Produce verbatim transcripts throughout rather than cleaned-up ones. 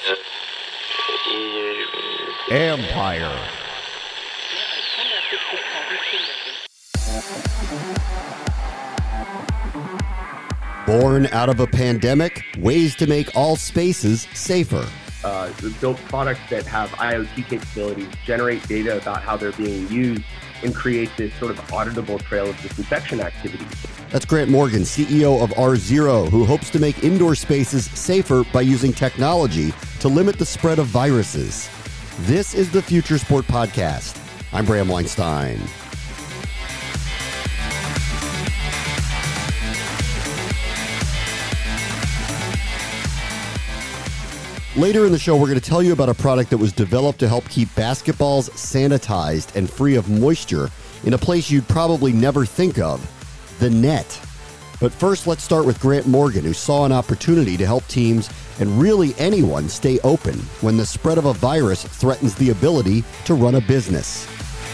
Empire. Born out of a pandemic, ways to make all spaces safer. Uh, built products that have IoT capabilities, generate data about how they're being used, and create this sort of auditable trail of disinfection activities. That's Grant Morgan, C E O of R Zero, who hopes to make indoor spaces safer by using technology to limit the spread of viruses. This is the Future Sport Podcast. I'm Bram Weinstein. Later in the show, we're going to tell you about a product that was developed to help keep basketballs sanitized and free of moisture in a place you'd probably never think of, the net. But first, let's start with Grant Morgan, who saw an opportunity to help teams and really anyone stay open when the spread of a virus threatens the ability to run a business.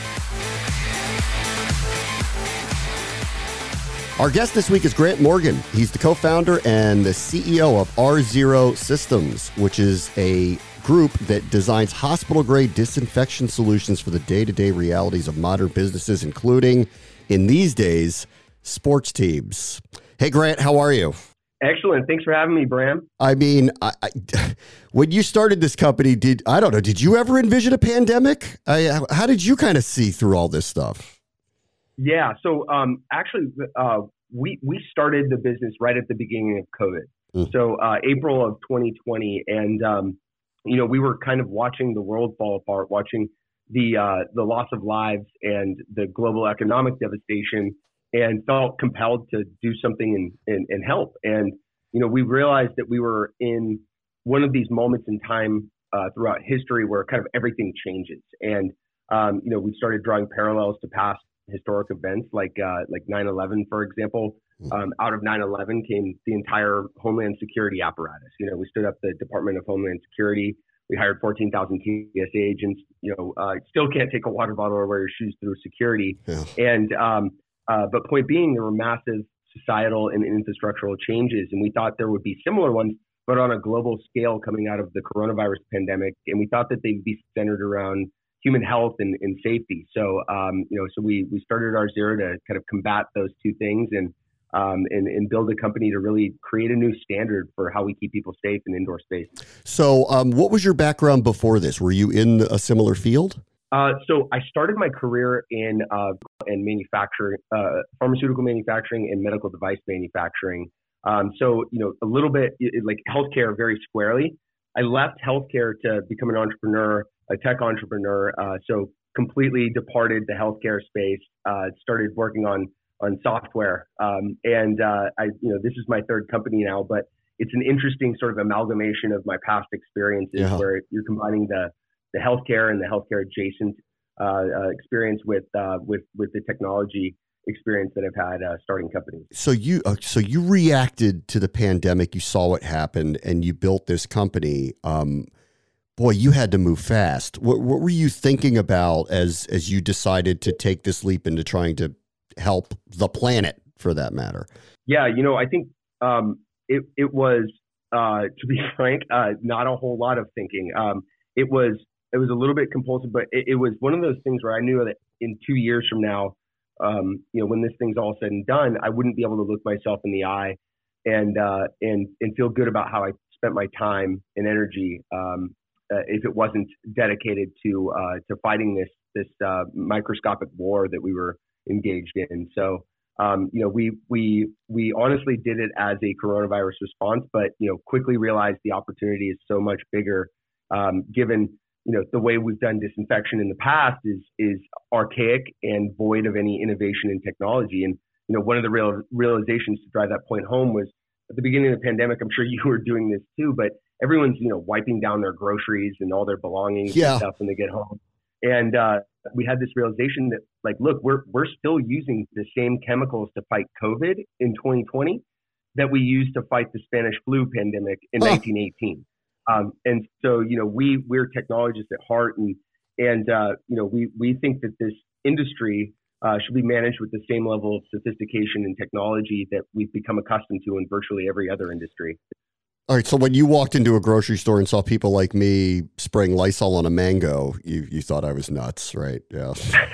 Our guest this week is Grant Morgan. He's the co-founder and the C E O of R Zero Systems, which is a group that designs hospital-grade disinfection solutions for the day-to-day realities of modern businesses, including, in these days, sports teams. Hey, Grant, how are you? Excellent. Thanks for having me, Bram. I mean, I, I, when you started this company, did I don't know, did you ever envision a pandemic? I, how did you kind of see through all this stuff? Yeah. So um, actually, uh, we we started the business right at the beginning of COVID. Mm. So uh, April of twenty twenty, and um, you know we were kind of watching the world fall apart, watching the uh, the loss of lives and the global economic devastation, and felt compelled to do something and, and, and help. And you know we realized that we were in one of these moments in time uh, throughout history where kind of everything changes, and um, you know we started drawing parallels to past historic events like uh, like nine eleven, for example. Um, out of nine eleven came the entire Homeland Security apparatus. You know, we stood up the Department of Homeland Security. We hired fourteen thousand T S A agents. You know, uh, still can't take a water bottle or wear your shoes through security. Yeah. And um, uh, but point being, there were massive societal and infrastructural changes, and we thought there would be similar ones, but on a global scale coming out of the coronavirus pandemic. And we thought that they'd be centered around human health and, and safety. So, um, you know, so we, we started R Zero to kind of combat those two things and, um, and, and build a company to really create a new standard for how we keep people safe in indoor space. So, um, what was your background before this? Were you in a similar field? Uh, so I started my career in, uh, in manufacturing, uh, pharmaceutical manufacturing and medical device manufacturing. Um, so, you know, a little bit like healthcare very squarely. I left healthcare to become an entrepreneur, a tech entrepreneur. Uh, so completely departed the healthcare space, uh, started working on, on software. Um, and, uh, I, you know, this is my third company now, but it's an interesting sort of amalgamation of my past experiences yeah. where you're combining the, the healthcare and the healthcare adjacent, uh, uh experience with, uh, with, with the technology experience that I've had uh, starting companies. So you, uh, so you reacted to the pandemic, you saw what happened and you built this company. Um, Boy, you had to move fast. What, what were you thinking about as as you decided to take this leap into trying to help the planet, for that matter? Yeah, you know, I think um, it it was, uh, to be frank, uh, not a whole lot of thinking. Um, it was it was a little bit compulsive, but it, it was one of those things where I knew that in two years from now, um, you know, when this thing's all said and done, I wouldn't be able to look myself in the eye and uh, and and feel good about how I spent my time and energy. Um, Uh, if it wasn't dedicated to uh, to fighting this this uh, microscopic war that we were engaged in. So um, you know we we we honestly did it as a coronavirus response, but you know quickly realized the opportunity is so much bigger. Um, given you know the way we've done disinfection in the past is is archaic and void of any innovation in technology. And you know one of the real realizations to drive that point home was at the beginning of the pandemic. I'm sure you were doing this too, but everyone's, you know, wiping down their groceries and all their belongings yeah. and stuff when they get home. And uh, we had this realization that, like, look, we're we're still using the same chemicals to fight COVID in twenty twenty that we used to fight the Spanish flu pandemic in oh. nineteen eighteen. Um, and so, you know, we we're technologists at heart, and and uh, you know, we we think that this industry uh, should be managed with the same level of sophistication and technology that we've become accustomed to in virtually every other industry. All right. So when you walked into a grocery store and saw people like me spraying Lysol on a mango, you, you thought I was nuts, right? Yeah.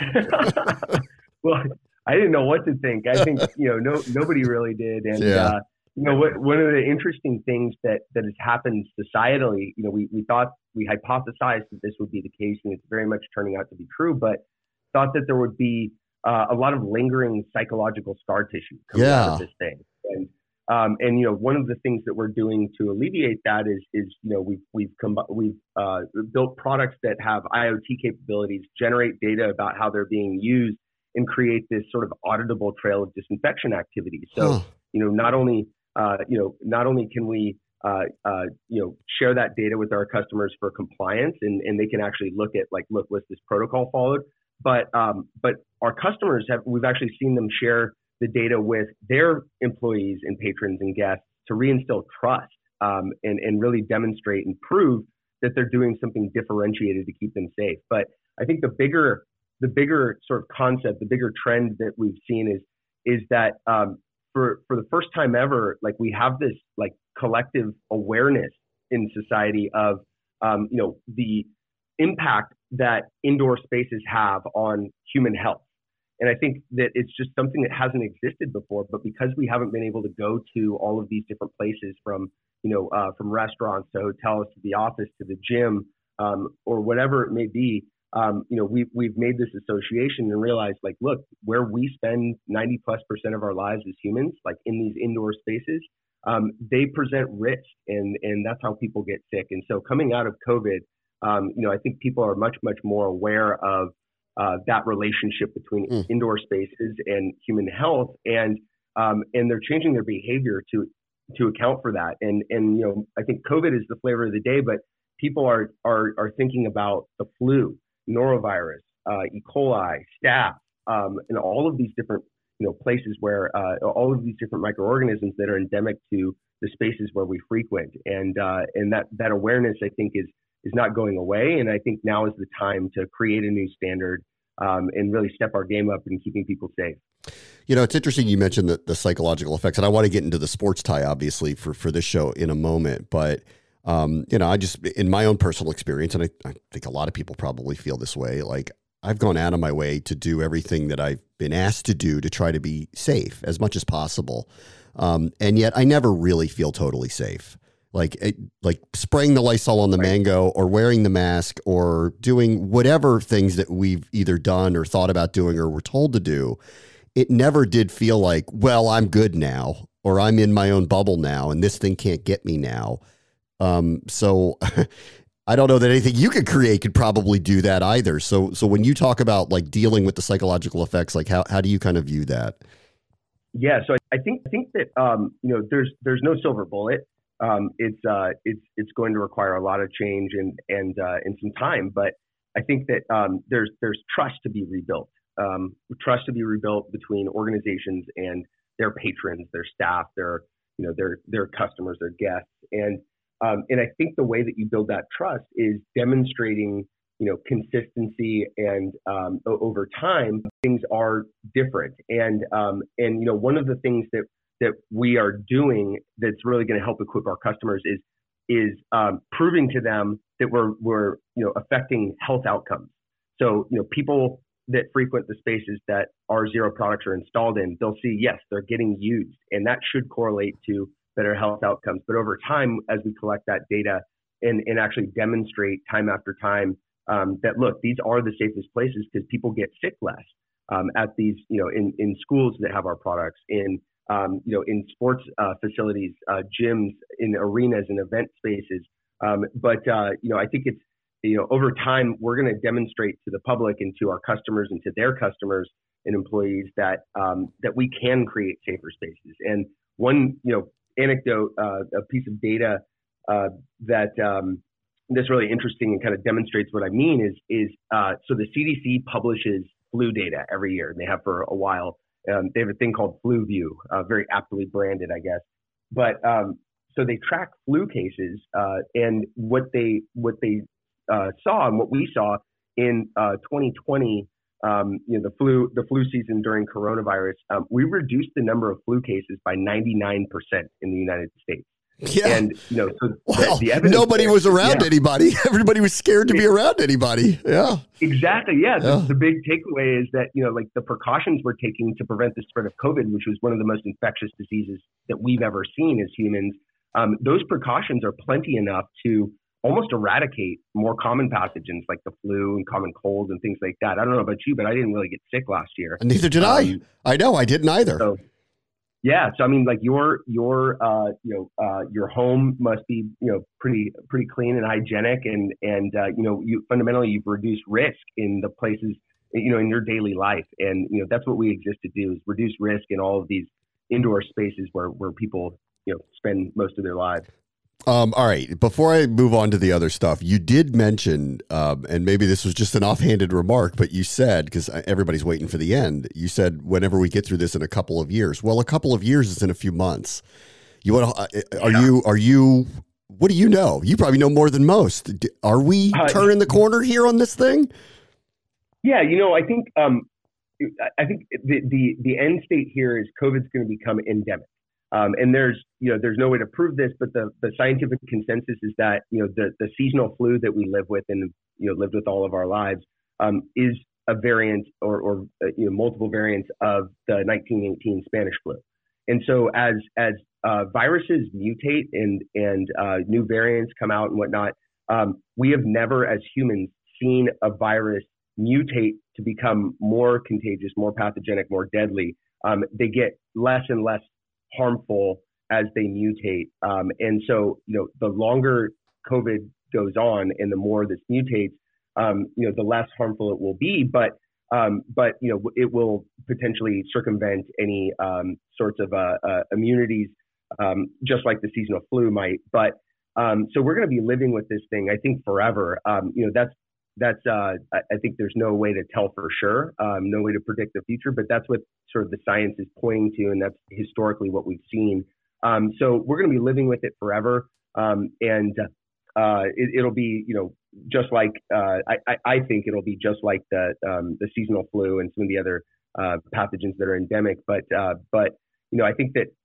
Well, I didn't know what to think. I think, you know, no, nobody really did. And, Yeah. uh, you know, what, one of the interesting things that, that has happened societally, you know, we, we thought, we hypothesized that this would be the case, and it's very much turning out to be true, but thought that there would be uh, a lot of lingering psychological scar tissue coming Yeah. out of this thing. And, um, and, you know, one of the things that we're doing to alleviate that is, is, you know, we've, we've, com- we've uh, built products that have I O T capabilities, generate data about how they're being used, and create this sort of auditable trail of disinfection activity. So, Huh. you know, not only, uh, you know, not only can we, uh, uh, you know, share that data with our customers for compliance, and, and they can actually look at like, look, was this protocol followed? But, um, but our customers have, we've actually seen them share the data with their employees and patrons and guests to reinstill trust, um, and, and really demonstrate and prove that they're doing something differentiated to keep them safe. But I think the bigger the bigger sort of concept, the bigger trend that we've seen is, is that, um, for, for the first time ever, like we have this like collective awareness in society of, um, you know, the impact that indoor spaces have on human health. And I think that it's just something that hasn't existed before, but because we haven't been able to go to all of these different places, from, you know, uh, from restaurants to hotels to the office to the gym, um, or whatever it may be, Um, you know, we've, we've made this association and realized, like, look, where we spend ninety plus percent of our lives as humans, like in these indoor spaces, um, they present risk, and, and that's how people get sick. And so coming out of COVID, um, you know, I think people are much, much more aware of uh, that relationship between Mm. indoor spaces and human health. And, um, and they're changing their behavior to, to account for that. And, and, you know, I think COVID is the flavor of the day, but people are, are, are thinking about the flu, norovirus, uh, E. coli, staph, um, and all of these different, you know, places where uh, all of these different microorganisms that are endemic to the spaces where we frequent, and uh, and that that awareness, I think, is is not going away. And I think now is the time to create a new standard, um, and really step our game up in keeping people safe. You know, it's interesting you mentioned the, the psychological effects, and I want to get into the sports tie, obviously, for for this show in a moment, but. Um, you know, I just, in my own personal experience, and I, I think a lot of people probably feel this way, like I've gone out of my way to do everything that I've been asked to do to try to be safe as much as possible. Um, and yet I never really feel totally safe. Like, it, like spraying the Lysol on the Right. mango, or wearing the mask, or doing whatever things that we've either done or thought about doing or were told to do. It never did feel like, well, I'm good now, or I'm in my own bubble now, and this thing can't get me now. Um, so I don't know that anything you could create could probably do that either. So, so when you talk about like dealing with the psychological effects, like how, how do you kind of view that? Yeah, so I think I think that um, you know, there's there's no silver bullet. Um, it's uh, it's it's going to require a lot of change and and uh, and some time. But I think that um, there's there's trust to be rebuilt. Um, trust to be rebuilt between organizations and their patrons, their staff, their you know their their customers, their guests, and Um, and I think the way that you build that trust is demonstrating, you know, consistency, and um, o- over time, things are different. And um, and you know, one of the things that that we are doing that's really going to help equip our customers is is um, proving to them that we're we're you know affecting health outcomes. So you know, people that frequent the spaces that our Zero products are installed in, they'll see, yes, they're getting used, and that should correlate to better health outcomes. But over time, as we collect that data and, and actually demonstrate time after time um, that, look, these are the safest places because people get sick less um, at these, you know, in, in schools that have our products, in, um, you know, in sports uh, facilities, uh, gyms, in arenas and event spaces. Um, but, uh, you know, I think it's, you know, over time, we're going to demonstrate to the public and to our customers and to their customers and employees that um, that we can create safer spaces. And one, you know, anecdote, uh, a piece of data uh, that um, that's really interesting and kind of demonstrates what I mean is is uh, so the C D C publishes flu data every year, and they have for a while. Um, they have a thing called FluView, uh, very aptly branded, I guess. But um, so they track flu cases, uh, and what they what they uh, saw and what we saw in uh, twenty twenty. Um, you know, the flu, the flu season during coronavirus, um, we reduced the number of flu cases by ninety-nine percent in the United States. Yeah. And, you know, so well, the, the evidence nobody there, was around yeah. anybody. Everybody was scared to be around anybody. Yeah. Exactly. Yeah. yeah. The, the big takeaway is that, you know, like the precautions we're taking to prevent the spread of COVID, which was one of the most infectious diseases that we've ever seen as humans, um, those precautions are plenty enough to almost eradicate more common pathogens like the flu and common colds and things like that. I don't know about you, but I didn't really get sick last year. Neither did um, I. I know I didn't either. So, yeah. So, I mean, like your, your, uh, you know, uh, your home must be, you know, pretty, pretty clean and hygienic. And, and, uh, you know, you fundamentally, you've reduced risk in the places, you know, in your daily life. And, you know, that's what we exist to do, is reduce risk in all of these indoor spaces where, where people, you know, spend most of their lives. Um, all right. Before I move on to the other stuff, you did mention, um, and maybe this was just an offhanded remark, but you said, because everybody's waiting for the end, you said whenever we get through this in a couple of years. Well, a couple of years is in a few months. You want to? Are yeah. you? Are you? What do you know? You probably know more than most. Are we uh, turning the corner here on this thing? Yeah. You know, I think um, I think the the the end state here is COVID's going to become endemic. Um, and there's, you know, there's no way to prove this, but the, the scientific consensus is that, you know, the, the seasonal flu that we live with and, you know, lived with all of our lives um, is a variant or, or uh, you know, multiple variants of the nineteen eighteen Spanish flu. And so as as uh, viruses mutate and and uh, new variants come out and whatnot, um, we have never as humans seen a virus mutate to become more contagious, more pathogenic, more deadly. Um, they get less and less harmful as they mutate. Um, and so, you know, the longer COVID goes on and the more this mutates, um, you know, the less harmful it will be. But, um, but you know, it will potentially circumvent any um, sorts of uh, uh, immunities, um, just like the seasonal flu might. But um, so we're going to be living with this thing, I think, forever. Um, you know, that's that's uh, I think there's no way to tell for sure, um, no way to predict the future, but that's what sort of the science is pointing to, and that's historically what we've seen. Um, so we're going to be living with it forever, um, and uh, it, it'll be, you know, just like uh, I, I think it'll be just like the um, the seasonal flu and some of the other uh, pathogens that are endemic. But uh, but you know, I think that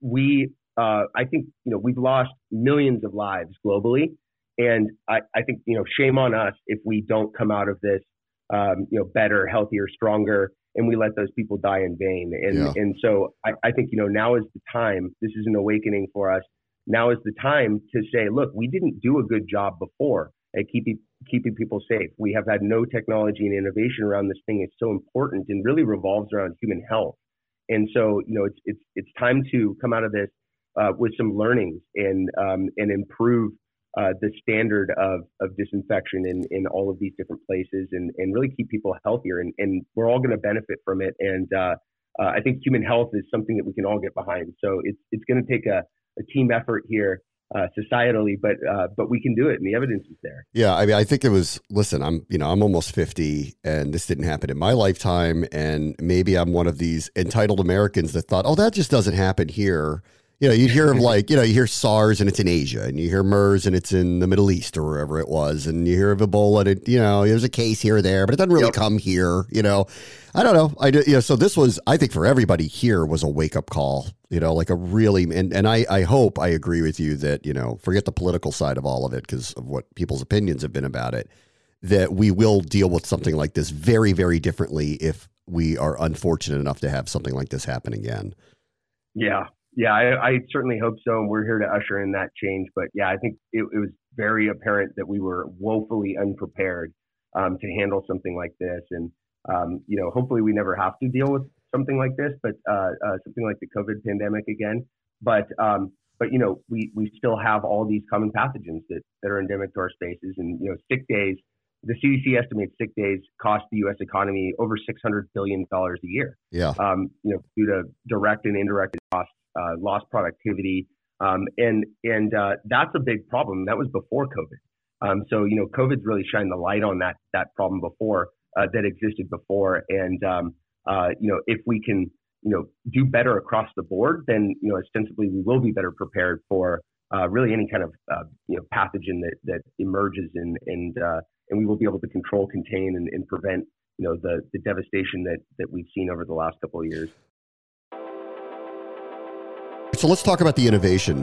we uh, I think you know we've lost millions of lives globally. And I, I think, you know, shame on us if we don't come out of this, um, you know, better, healthier, stronger, and we let those people die in vain. And yeah. and so I, I think, you know, now is the time. This is an awakening for us. Now is the time to say, look, we didn't do a good job before at keeping keeping people safe. We have had no technology and innovation around this thing. It's so important and really revolves around human health. And so, you know, it's it's it's time to come out of this uh, with some learnings and um, and improve Uh, the standard of, of disinfection in, in all of these different places and, and really keep people healthier. And, and we're all going to benefit from it. And uh, uh, I think human health is something that we can all get behind. So it's it's going to take a, a team effort here uh, societally, but uh, but we can do it, and the evidence is there. Yeah, I mean, I think it was. Listen, I'm you know I'm almost fifty, and this didn't happen in my lifetime. And maybe I'm one of these entitled Americans that thought, oh, that just doesn't happen here. You know, you'd hear of like, you know, you hear SARS and it's in Asia, and you hear MERS and it's in the Middle East or wherever it was, and you hear of Ebola and it, you know, there's a case here or there, but it doesn't really yep. come here. You know, I don't know. I you know, so this was, I think, for everybody here was a wake up call. You know, like a really, and and I I hope I agree with you that, you know, forget the political side of all of it because of what people's opinions have been about it, that we will deal with something like this very, very differently if we are unfortunate enough to have something like this happen again. Yeah. Yeah, I, I certainly hope so. And we're here to usher in that change. But yeah, I think it, it was very apparent that we were woefully unprepared um, to handle something like this. And, um, you know, hopefully we never have to deal with something like this, but uh, uh, something like the COVID pandemic again. But, um, but you know, we, we still have all these common pathogens that, that are endemic to our spaces. And, you know, sick days, the C D C estimates sick days cost the U S economy over six hundred billion dollars a year. Yeah. Um, you know, due to direct and indirect costs. Uh, lost productivity, um, and and uh, that's a big problem. That was before COVID. Um, so you know, COVID's really shined the light on that that problem before uh, that existed before. And um, uh, you know, if we can you know do better across the board, then you know, ostensibly we will be better prepared for uh, really any kind of uh, you know pathogen that that emerges, and and uh, and we will be able to control, contain, and, and prevent you know the the devastation that that we've seen over the last couple of years. So let's talk about the innovation.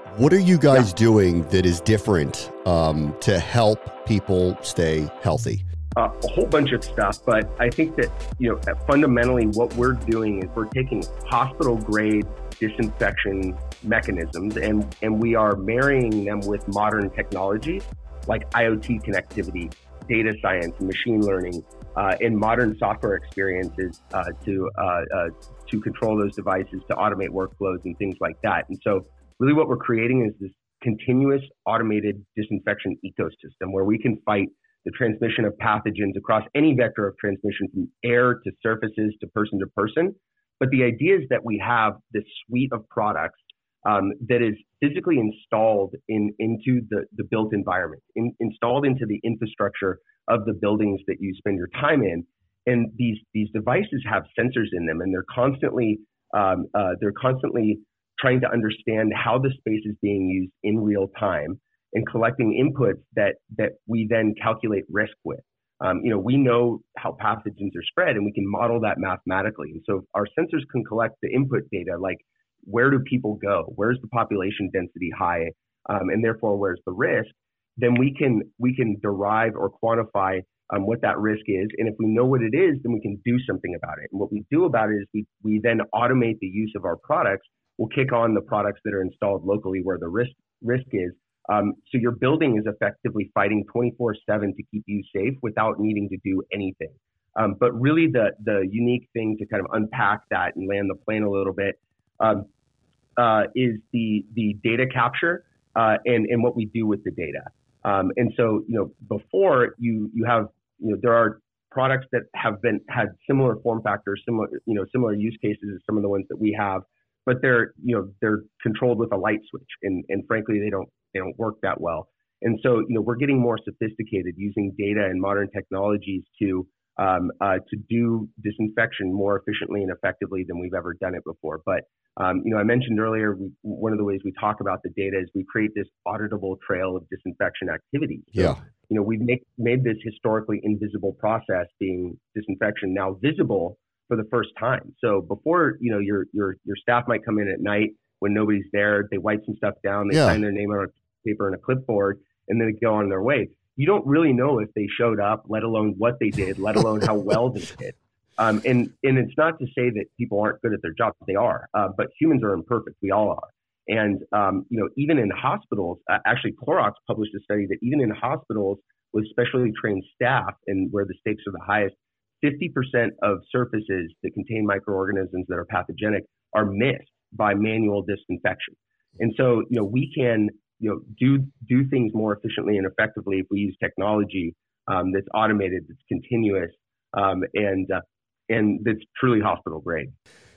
What are you guys yeah. doing that is different um, to help people stay healthy? Uh, a whole bunch of stuff, but I think that, you know, fundamentally what we're doing is we're taking hospital grade disinfection mechanisms and, and we are marrying them with modern technologies like I O T connectivity, data science, machine learning, uh, and modern software experiences uh, to uh, uh, to control those devices, to automate workflows and things like that. And so really what we're creating is this continuous automated disinfection ecosystem where we can fight the transmission of pathogens across any vector of transmission from air to surfaces to person to person. But the idea is that we have this suite of products um, that is physically installed in into the, the built environment, in, installed into the infrastructure of the buildings that you spend your time in. And these these devices have sensors in them, and they're constantly um, uh, they're constantly trying to understand how the space is being used in real time and collecting inputs that that we then calculate risk with. Um, you know, we know how pathogens are spread, and we can model that mathematically. And so our sensors can collect the input data, like where do people go, where's the population density high, um, and therefore where's the risk. Then we can we can derive or quantify um, what that risk is, and if we know what it is, then we can do something about it. And what we do about it is we we then automate the use of our products. We'll kick on the products that are installed locally where the risk risk is. Um, so your building is effectively fighting twenty-four seven to keep you safe without needing to do anything. Um, but really the the unique thing to kind of unpack that and land the plane a little bit um, uh, is the the data capture uh, and, and what we do with the data. Um, and so, you know, before you you have, you know, there are products that have been had similar form factors, similar, you know, similar use cases as some of the ones that we have, but they're, you know, they're controlled with a light switch, and and frankly, they don't they don't work that well. And so, you know, we're getting more sophisticated using data and modern technologies to um, uh, to do disinfection more efficiently and effectively than we've ever done it before. But um, you know, I mentioned earlier, we, one of the ways we talk about the data is we create this auditable trail of disinfection activities. So, yeah. you know, we've make, made this historically invisible process, being disinfection, now visible for the first time. So before, you know, your your your staff might come in at night when nobody's there, they wipe some stuff down, they yeah. sign their name on a paper and a clipboard, and then they go on their way. You don't really know if they showed up, let alone what they did, let alone how well they did. Um, and and it's not to say that people aren't good at their jobs; they are. Uh, but humans are imperfect; we all are. And um, you know, even in hospitals, uh, actually, Clorox published a study that even in hospitals with specially trained staff, and where the stakes are the highest, fifty percent of surfaces that contain microorganisms that are pathogenic are missed by manual disinfection. And so, you know, we can, you know, do do things more efficiently and effectively if we use technology um, that's automated, that's continuous, um, and uh, and that's truly hospital grade.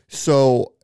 So,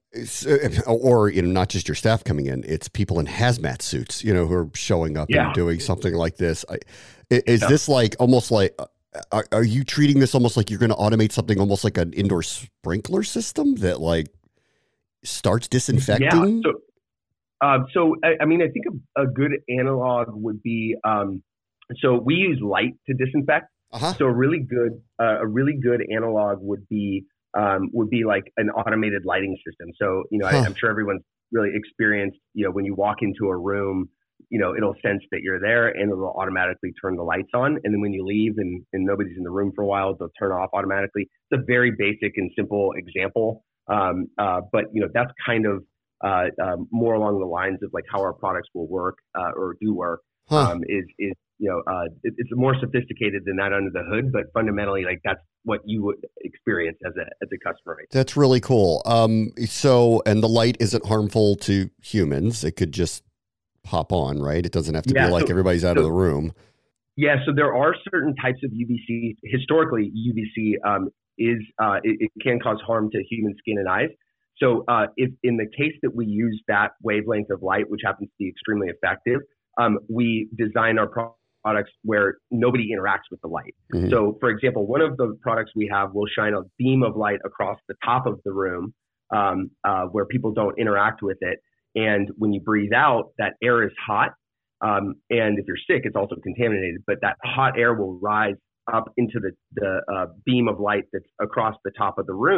or you know, not just your staff coming in; it's people in hazmat suits, you know, who are showing up yeah. and doing something like this. I, is yeah. this like almost like? Are, are you treating this almost like you're going to automate something almost like an indoor sprinkler system that like starts disinfecting? Yeah. So, uh, so I, I mean, I think a, a good analog would be, um, so we use light to disinfect. Uh-huh. So a really good, uh, a really good analog would be, um, would be like an automated lighting system. So, you know, huh. I, I'm sure everyone's really experienced, you know, when you walk into a room, you know, it'll sense that you're there and it'll automatically turn the lights on. And then when you leave and, and nobody's in the room for a while, they'll turn off automatically. It's a very basic and simple example. Um, uh, but, you know, that's kind of uh, um, more along the lines of like how our products will work uh, or do work huh. um, is, is, you know, uh, it, it's more sophisticated than that under the hood, but fundamentally, like that's what you would experience as a, as a customer. That's really cool. Um, so, and the light isn't harmful to humans. It could just pop on, right? It doesn't have to yeah, be like so, everybody's out so, of the room. Yeah. So there are certain types of U V C. Historically, U V C um, is, uh, it, it can cause harm to human skin and eyes. So uh, if in the case that we use that wavelength of light, which happens to be extremely effective, um, we design our pro- products where nobody interacts with the light. Mm-hmm. So for example, one of the products we have will shine a beam of light across the top of the room um, uh, where people don't interact with it. And when you breathe out, that air is hot. Um, and if you're sick, it's also contaminated. But that hot air will rise up into the, the uh, beam of light that's across the top of the room,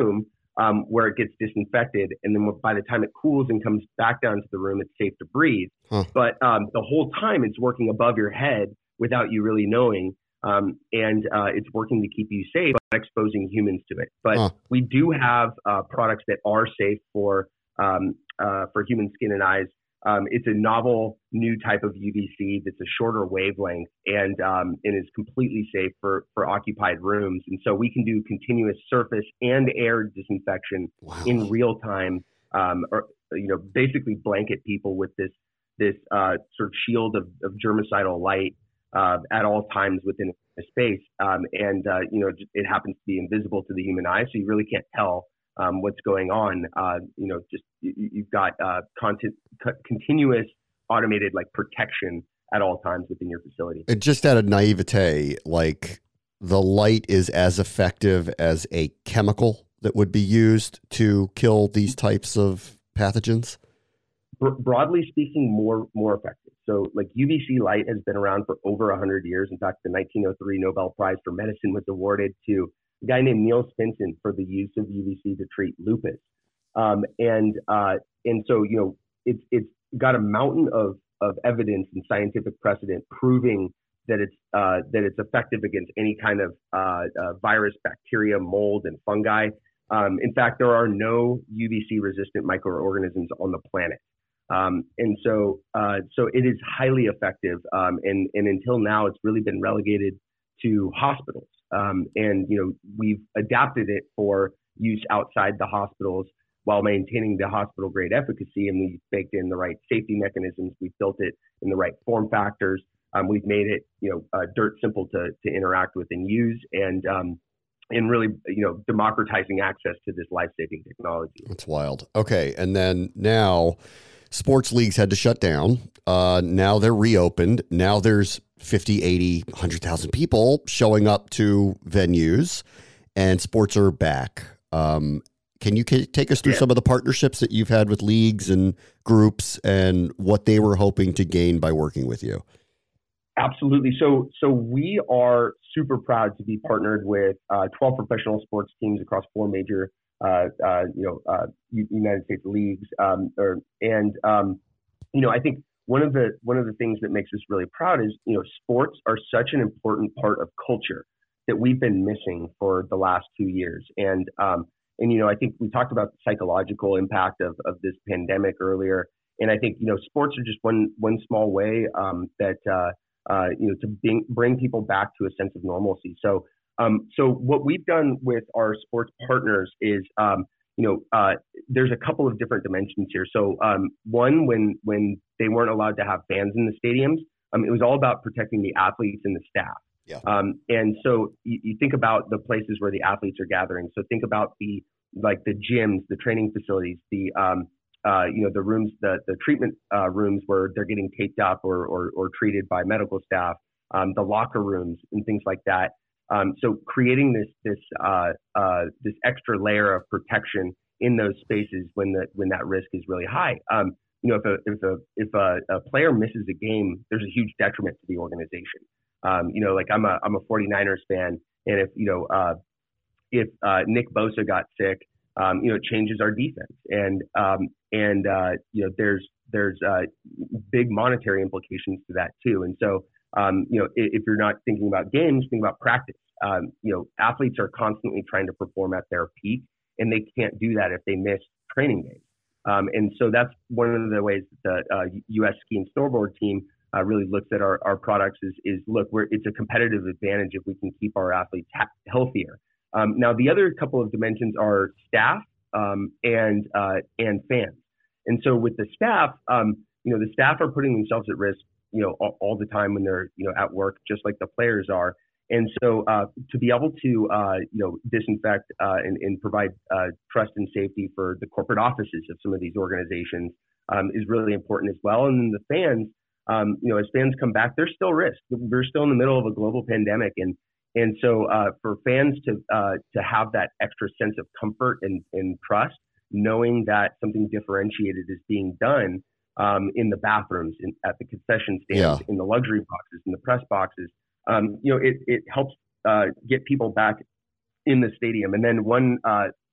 um, where it gets disinfected. And then by the time it cools and comes back down to the room, it's safe to breathe. Huh. But um, the whole time it's working above your head without you really knowing. Um, and uh, it's working to keep you safe, but exposing humans to it. But huh. we do have uh, products that are safe for um, uh, for human skin and eyes. Um, it's a novel new type of U V C that's a shorter wavelength and um, and is completely safe for, for occupied rooms. And so we can do continuous surface and air disinfection wow. in real time, um, or you know, basically blanket people with this this uh, sort of shield of, of germicidal light uh, at all times within a space. Um, and uh, you know, it happens to be invisible to the human eye, so you really can't tell Um, what's going on. Uh, you know, just you, you've got uh, content, c- continuous automated like protection at all times within your facility. And just out of naivete, like the light is as effective as a chemical that would be used to kill these types of pathogens? Bro- broadly speaking, more more effective. So like U V C light has been around for over one hundred years. In fact, the nineteen oh three Nobel Prize for Medicine was awarded to a guy named Neil Stinson for the use of U V C to treat lupus. Um, and uh, and so, you know, it's it's got a mountain of of evidence and scientific precedent proving that it's uh, that it's effective against any kind of uh, uh, virus, bacteria, mold, and fungi. Um, in fact, there are no U V C resistant microorganisms on the planet. Um, and so uh, so it is highly effective. Um, and, and until now, it's really been relegated to hospitals. Um, and, you know, we've adapted it for use outside the hospitals while maintaining the hospital grade efficacy. And we've baked in the right safety mechanisms. We've built it in the right form factors. Um, we've made it, you know, uh, dirt simple to, to interact with and use, and, um, and really, you know, democratizing access to this life-saving technology. That's wild. Okay. And then now sports leagues had to shut down. Uh, now they're reopened. Now there's fifty, eighty, one hundred thousand people showing up to venues, and sports are back. Um, can you take us through yeah. some of the partnerships that you've had with leagues and groups and what they were hoping to gain by working with you? Absolutely. So, so we are super proud to be partnered with uh, twelve professional sports teams across four major, uh, uh, you know, uh, United States leagues. Um, or, and um, you know, I think one of the one of the things that makes us really proud is, you know, sports are such an important part of culture that we've been missing for the last two years. And um, and you know, I think we talked about the psychological impact of of this pandemic earlier. And I think, you know, sports are just one one small way um, that. Uh, Uh, you know, to bring, bring people back to a sense of normalcy. So, um, so what we've done with our sports partners is, um, you know, uh, there's a couple of different dimensions here. So, um, one, when when they weren't allowed to have fans in the stadiums, um, it was all about protecting the athletes and the staff. Yeah. Um, and so you, you think about the places where the athletes are gathering. So think about the like the gyms, the training facilities, the um, Uh, you know, the rooms, the, the treatment uh, rooms where they're getting taped up or, or, or treated by medical staff, um, the locker rooms and things like that. Um, so creating this this uh, uh, this extra layer of protection in those spaces when the when that risk is really high. Um, you know, if a if a if a, a player misses a game, there's a huge detriment to the organization. Um, you know, like I'm a I'm a 49ers fan, and if you know uh, if uh, Nick Bosa got sick. Um, you know, it changes our defense, and um, and uh, you know, there's there's uh, big monetary implications to that too. And so, um, you know, if, if you're not thinking about games, think about practice. Um, you know, athletes are constantly trying to perform at their peak, and they can't do that if they miss training days. Um, and so that's one of the ways that the uh, U S ski and snowboard team uh, really looks at our, our products is is look, we're, it's a competitive advantage if we can keep our athletes ha- healthier. Um, now, the other couple of dimensions are staff um, and uh, and fans. And so with the staff, um, you know, the staff are putting themselves at risk, you know, all, all the time when they're, you know, at work, just like the players are. And so uh, to be able to, uh, you know, disinfect uh, and, and provide uh, trust and safety for the corporate offices of some of these organizations um, is really important as well. And then the fans, um, you know, as fans come back, there's still risk. We're still in the middle of a global pandemic, and And so uh, for fans to uh, to have that extra sense of comfort and, and trust, knowing that something differentiated is being done um, in the bathrooms, in, at the concession stands, yeah. in the luxury boxes, in the press boxes, um, you know, it, it helps uh, get people back in the stadium. And then one uh,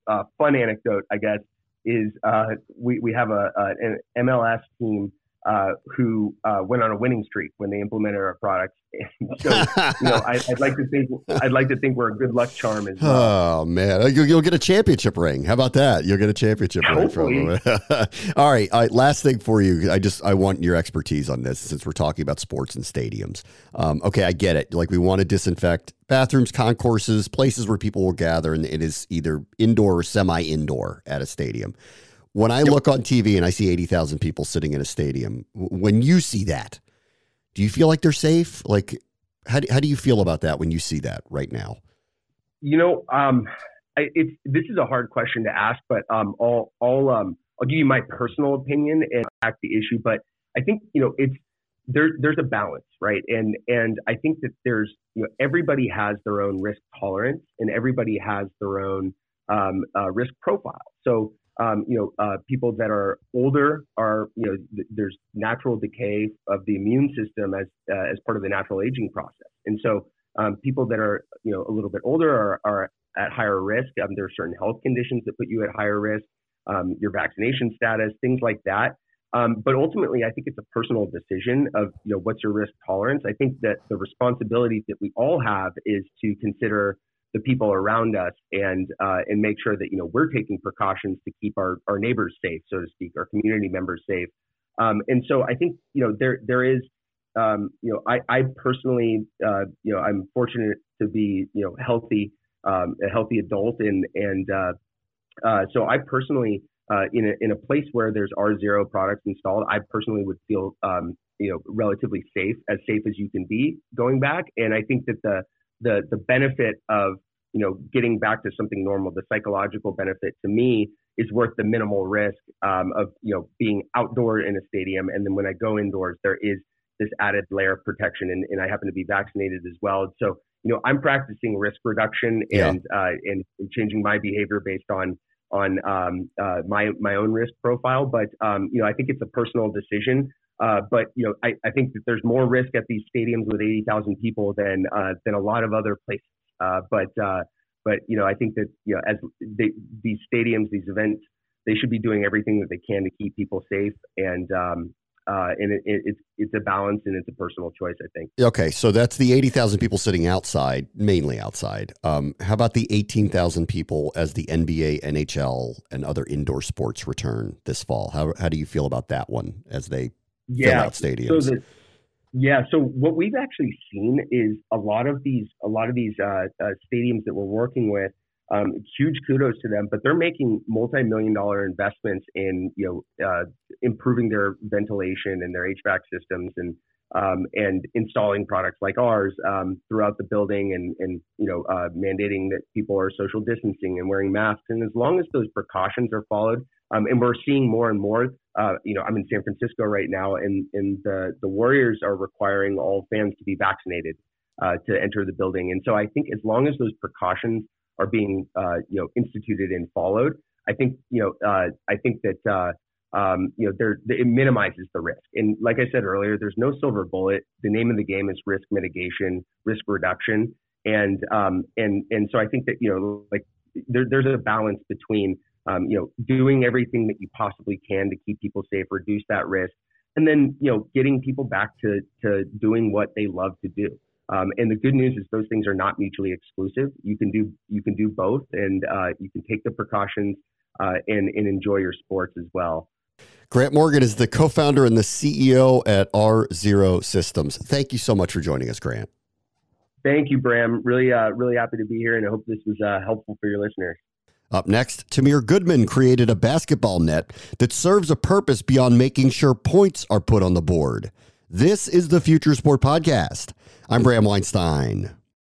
uh, fun anecdote, I guess, is uh, we we have a, a an M L S team uh, who uh, went on a winning streak when they implemented our products. So, you know, I, I'd like to think I'd like to think we're a good luck charm as well. Oh man, you'll, you'll get a championship ring. How about that? You'll get a championship Hopefully. ring from them. all, right, all right. Last thing for you. I just I want your expertise on this since we're talking about sports and stadiums. Um, okay, I get it. Like we want to disinfect bathrooms, concourses, places where people will gather, and it is either indoor or semi-indoor at a stadium. When I yep. look on T V and I see eighty thousand people sitting in a stadium, when you see that, do you feel like they're safe? Like, how do, how do you feel about that when you see that right now? You know, um, I, it's this is a hard question to ask, but um, I'll I'll um, I'll give you my personal opinion and attack the issue. But I think you know it's there. There's a balance, right? And and I think that there's you know everybody has their own risk tolerance and everybody has their own um, uh, risk profile. So. Um, you know, uh, people that are older are, you know, th- there's natural decay of the immune system as uh, as part of the natural aging process. And so um, people that are, you know, a little bit older are, are at higher risk. Um, there are certain health conditions that put you at higher risk, um, your vaccination status, things like that. Um, but ultimately, I think it's a personal decision of, you know, what's your risk tolerance. I think that the responsibility that we all have is to consider the people around us and uh, and make sure that, you know, we're taking precautions to keep our, our neighbors safe, so to speak, our community members safe. Um, and so I think, you know, there there is, um, you know, I, I personally, uh, you know, I'm fortunate to be, you know, healthy, um, a healthy adult. And, and uh, uh, so I personally, uh, in, a, in a place where there's R zero products installed, I personally would feel, um, you know, relatively safe, as safe as you can be going back. And I think that the the the benefit of, you know, getting back to something normal, the psychological benefit to me is worth the minimal risk um, of, you know, being outdoor in a stadium. And then when I go indoors, there is this added layer of protection, and, and I happen to be vaccinated as well. So, you know, I'm practicing risk reduction and yeah. uh, and, and changing my behavior based on on um, uh, my my own risk profile. But um, you know, I think it's a personal decision. Uh, but, you know, I, I think that there's more risk at these stadiums with eighty thousand people than uh, than a lot of other places. Uh, but, uh, but you know, I think that, you know, as they, these stadiums, these events, they should be doing everything that they can to keep people safe. And um, uh, and it, it, it's it's a balance and it's a personal choice, I think. Okay, so that's the eighty thousand people sitting outside, mainly outside. Um, how about the eighteen thousand people as the N B A, N H L, and other indoor sports return this fall? How how do you feel about that one as they yeah. fill out stadiums? So the, yeah. So what we've actually seen is a lot of these, a lot of these uh, uh, stadiums that we're working with. Um, huge kudos to them, but they're making multi-million dollar investments in, you know, uh, improving their ventilation and their H V A C systems and um, and installing products like ours um, throughout the building and and you know uh, mandating that people are social distancing and wearing masks. And as long as those precautions are followed, um, and we're seeing more and more. Uh, you know, I'm in San Francisco right now, and and the the Warriors are requiring all fans to be vaccinated uh, to enter the building. And so I think as long as those precautions are being, uh, you know, instituted and followed, I think, you know, uh, I think that, uh, um, you know, there, it minimizes the risk. And like I said earlier, there's no silver bullet. The name of the game is risk mitigation, risk reduction. And, um, and, and so I think that, you know, like there, there's a balance between, um, you know, doing everything that you possibly can to keep people safe, reduce that risk, and then, you know, getting people back to, to doing what they love to do. Um, and the good news is those things are not mutually exclusive. You can do you can do both, and uh, you can take the precautions uh, and, and enjoy your sports as well. Grant Morgan is the co-founder and the C E O at R Zero Systems. Thank you so much for joining us, Grant. Thank you, Bram. Really, uh, really happy to be here, and I hope this was uh, helpful for your listeners. Up next, Tamir Goodman created a basketball net that serves a purpose beyond making sure points are put on the board. This is the Future Sport Podcast. I'm Bram Weinstein.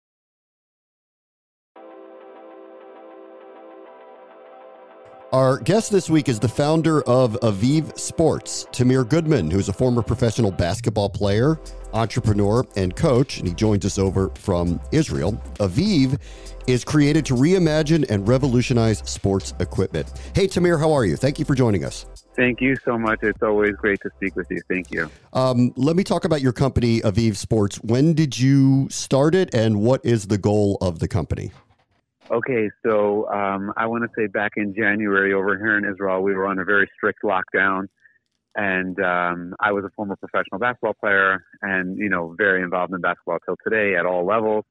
Our guest this week is the founder of Aviv Sports, Tamir Goodman, who's a former professional basketball player, entrepreneur, and coach, and he joins us over from Israel. Aviv is created to reimagine and revolutionize sports equipment. Hey, Tamir, how are you? Thank you for joining us. Thank you so much. It's always great to speak with you. Thank you. Um, let me talk about your company, Aviv Sports. When did you start it, and what is the goal of the company? Okay, so um, I want to say back in January over here in Israel, we were on a very strict lockdown. And um, I was a former professional basketball player and, you know, very involved in basketball till today at all levels.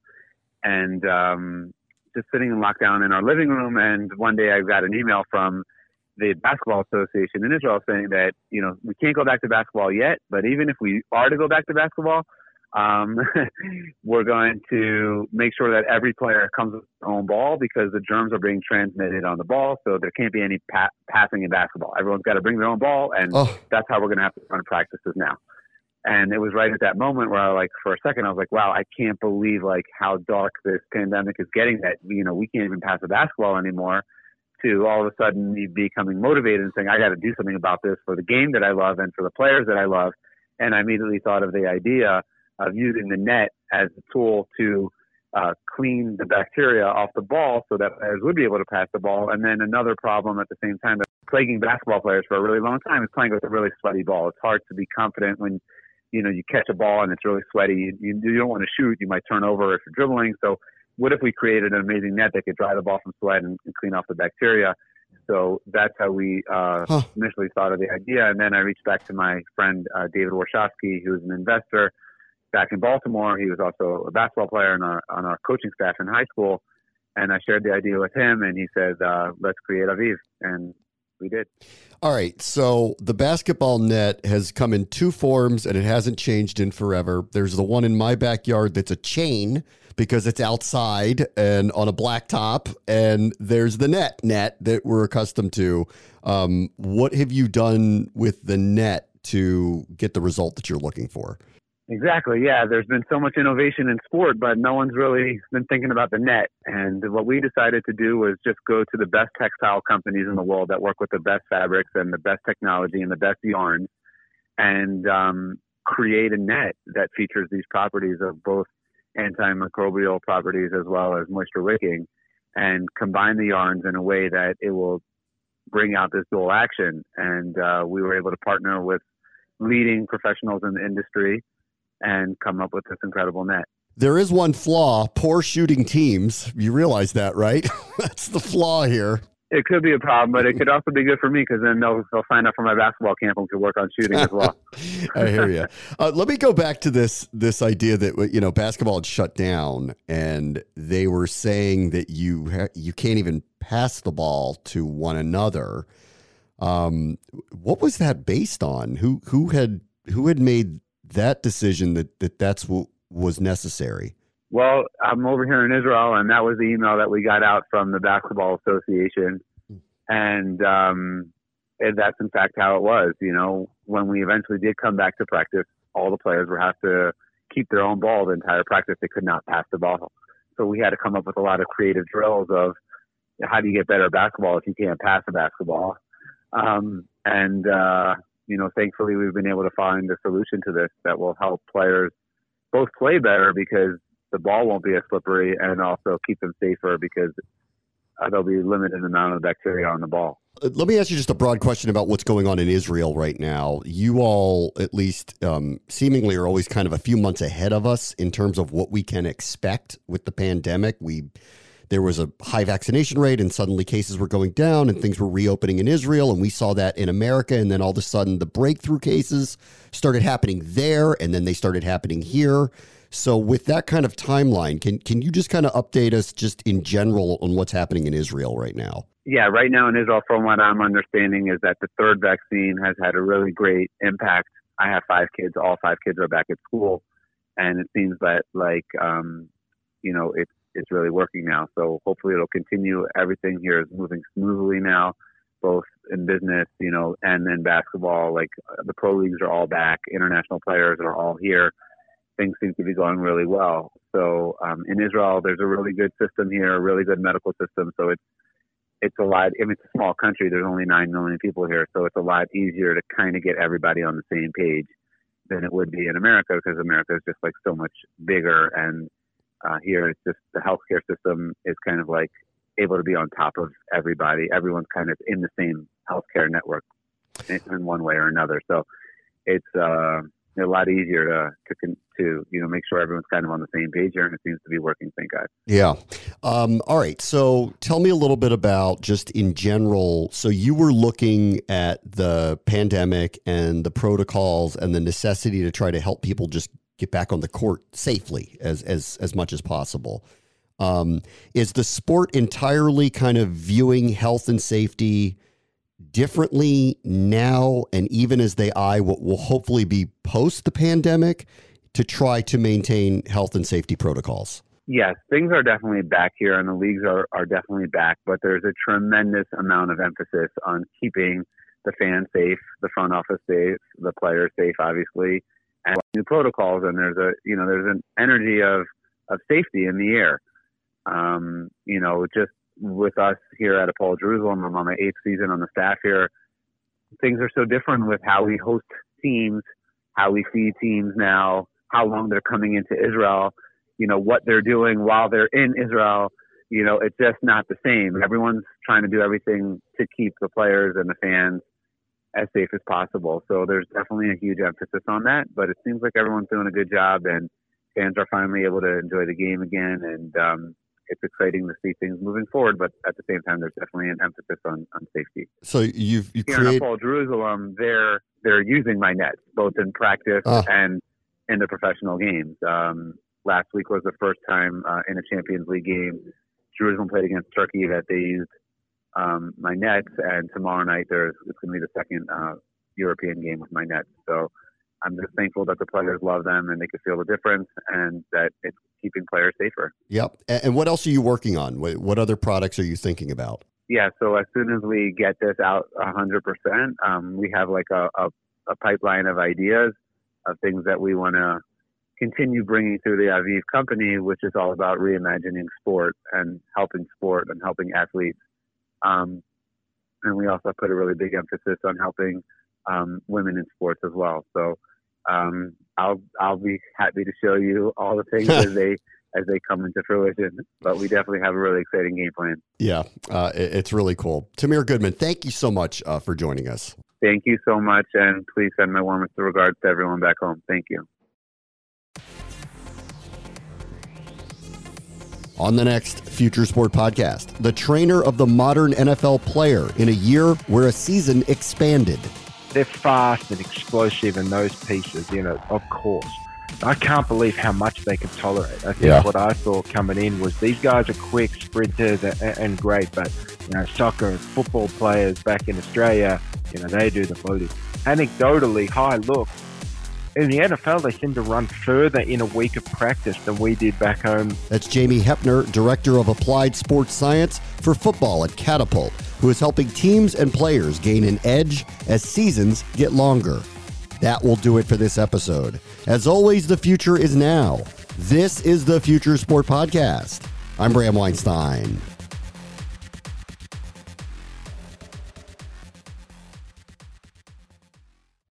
And um, just sitting in lockdown in our living room. And one day I got an email from the Basketball Association in Israel saying that, you know, we can't go back to basketball yet, but even if we are to go back to basketball, um, we're going to make sure that every player comes with their own ball because the germs are being transmitted on the ball. So there can't be any pa- passing in basketball. Everyone's got to bring their own ball. And oh. that's how we're going to have to run practices now. And it was right at that moment where I like, for a second, I was like, wow, I can't believe like how dark this pandemic is getting that, you know, we can't even pass a basketball anymore, to all of a sudden me becoming motivated and saying, I got to do something about this for the game that I love and for the players that I love. And I immediately thought of the idea of using the net as a tool to uh, clean the bacteria off the ball so that players would be able to pass the ball. And then another problem at the same time that's plaguing basketball players for a really long time is playing with a really sweaty ball. It's hard to be confident when, you know, you catch a ball and it's really sweaty. You, you don't want to shoot. You might turn over if you're dribbling. So what if we created an amazing net that could dry the ball from sweat and, and clean off the bacteria? So that's how we uh, huh. initially thought of the idea. And then I reached back to my friend, uh, David Warshawski, who's an investor back in Baltimore. He was also a basketball player on our, on our coaching staff in high school. And I shared the idea with him, and he said, uh, let's create Aviv. And we did. All right. So the basketball net has come in two forms, and it hasn't changed in forever. There's the one in my backyard that's a chain because it's outside and on a blacktop. And there's the net net that we're accustomed to. Um, what have you done with the net to get the result that you're looking for? Exactly. Yeah. There's been so much innovation in sport, but no one's really been thinking about the net. And what we decided to do was just go to the best textile companies in the world that work with the best fabrics and the best technology and the best yarns, and um, create a net that features these properties of both antimicrobial properties as well as moisture wicking, and combine the yarns in a way that it will bring out this dual action. And uh, we were able to partner with leading professionals in the industry and come up with this incredible net. There is one flaw: poor shooting teams. You realize that, right? That's the flaw here. It could be a problem, but it could also be good for me because then they'll, they'll sign up for my basketball camp and could work on shooting as well. I hear you. Uh, let me go back to this this idea that, you know, basketball had shut down, and they were saying that you ha- you can't even pass the ball to one another. Um, what was that based on? Who who had who had made that decision that, that that's what was necessary? Well, I'm over here in Israel, and that was the email that we got out from the Basketball Association. And, um, and that's in fact how it was. You know, when we eventually did come back to practice, all the players would have to keep their own ball the entire practice. They could not pass the ball. So we had to come up with a lot of creative drills of how do you get better at basketball if you can't pass a basketball? Um, and, uh, you know, thankfully we've been able to find a solution to this that will help players both play better because the ball won't be as slippery, and also keep them safer because uh, there'll be a limited amount of bacteria on the ball. Let me ask you just a broad question about what's going on in Israel right now. You all, at least um, seemingly, are always kind of a few months ahead of us in terms of what we can expect with the pandemic. We There was a high vaccination rate, and suddenly cases were going down and things were reopening in Israel. And we saw that in America. And then all of a sudden the breakthrough cases started happening there, and then they started happening here. So with that kind of timeline, can can you just kind of update us just in general on what's happening in Israel right now? Yeah, right now in Israel, from what I'm understanding, is that the third vaccine has had a really great impact. I have five kids. All five kids are back at school. And it seems that, like, um, you know, it's, it's really working now. So hopefully it'll continue. Everything here is moving smoothly now, both in business, you know, and in basketball. Like, the pro leagues are all back. International players are all here. Things seem to be going really well. So um, in Israel, there's a really good system here, a really good medical system. So it's it's a lot. I mean, it's a small country. There's only nine million people here, so it's a lot easier to kind of get everybody on the same page than it would be in America, because America is just like so much bigger, and uh, here it's just the healthcare system is kind of like able to be on top of everybody. Everyone's kind of in the same healthcare network in, in one way or another. So it's uh, a lot easier to, to, to, you know, make sure everyone's kind of on the same page here, and it seems to be working, thank God. Yeah. Um, all right. So tell me a little bit about just in general. So you were looking at the pandemic and the protocols and the necessity to try to help people just get back on the court safely as, as, as much as possible. Um, is the sport entirely kind of viewing health and safety differently now, and even as they eye what will hopefully be post the pandemic, to try to maintain health and safety protocols? Yes, things are definitely back here, and the leagues are, are definitely back, but there's a tremendous amount of emphasis on keeping the fans safe, the front office safe, the players safe, obviously, and new protocols. And there's a, you know, there's an energy of, of safety in the air. Um, you know, just with us here at Apollo Jerusalem, I'm on my eighth season on the staff here. Things are so different with how we host teams, how we feed teams now, how long they're coming into Israel, you know, what they're doing while they're in Israel. You know, it's just not the same. Everyone's trying to do everything to keep the players and the fans as safe as possible. So there's definitely a huge emphasis on that, but it seems like everyone's doing a good job, and fans are finally able to enjoy the game again. And, um, it's exciting to see things moving forward, but at the same time, there's definitely an emphasis on, on safety. So you've you here create... in Apollo Jerusalem, they're they're using my nets both in practice uh. and in the professional games. Um, last week was the first time uh, in a Champions League game Jerusalem played against Turkey that they used um, my nets, and tomorrow night there's it's going to be the second uh, European game with my nets. So I'm just thankful that the players love them and they can feel the difference, and that it's keeping players safer. Yep. And what else are you working on? What other products are you thinking about? Yeah. So as soon as we get this out a hundred percent, um, we have like a, a, a pipeline of ideas of things that we want to continue bringing through the Aviv company, which is all about reimagining sport and helping sport and helping athletes. Um, and we also put a really big emphasis on helping um, women in sports as well. So um, I'll I'll be happy to show you all the things as they as they come into fruition. But we definitely have a really exciting game plan. Yeah, uh, it's really cool. Tamir Goodman, thank you so much uh, for joining us. Thank you so much, and please send my warmest regards to everyone back home. Thank you. On the next Future Sport podcast, the trainer of the modern N F L player in a year where a season expanded. They're fast and explosive in those pieces, you know, of course. I can't believe how much they can tolerate. I think yeah. what I thought coming in was these guys are quick sprinters and, and great, but, you know, soccer and football players back in Australia, you know, they do the voting. Anecdotally, hi, look, in the N F L, they seem to run further in a week of practice than we did back home. That's Jamie Hepner, Director of Applied Sports Science for Football at Catapult, who is helping teams and players gain an edge as seasons get longer. That will do it for this episode. As always, the future is now. This is the Future Sport Podcast. I'm Bram Weinstein.